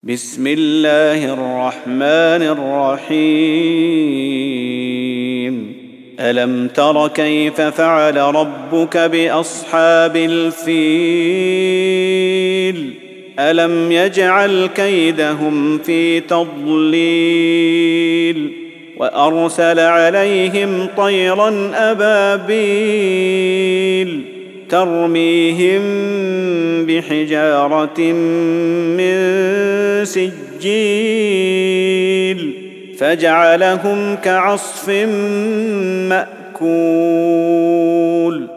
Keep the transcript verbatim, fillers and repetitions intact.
بسم الله الرحمن الرحيم ألم تر كيف فعل ربك بأصحاب الفيل ألم يجعل كيدهم في تضليل وأرسل عليهم طيرا أبابيل ترميهم بحجارة من سجيل فجعلهم كعصف مأكول